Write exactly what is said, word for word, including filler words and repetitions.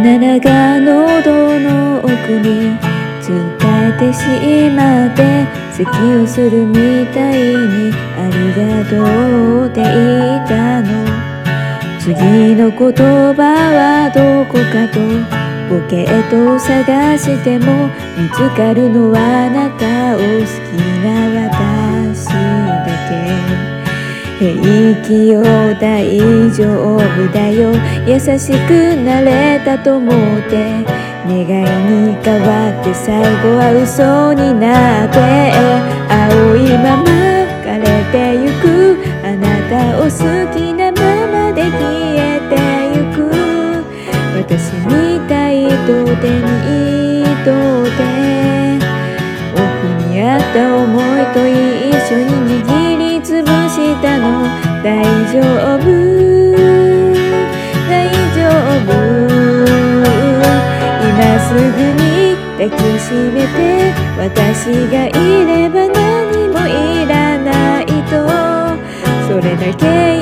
ならが喉の奥に伝えてしまって、咳をするみたいにありがとうって言ったの。次の言葉はどこかとポケットを探しても見つかるのはあなたを好きな私だけ。平気よ大丈夫だよ、優しくなれたと思って願いに変わって最後は嘘になって、青いまま枯れてゆくあなたを好きなままで消えてゆく。私みたいと手に取って奥にあった思いと一緒に握りつぶしたの。大丈夫大丈夫、今すぐに抱きしめて、私がいれば何もいらないとそれだけ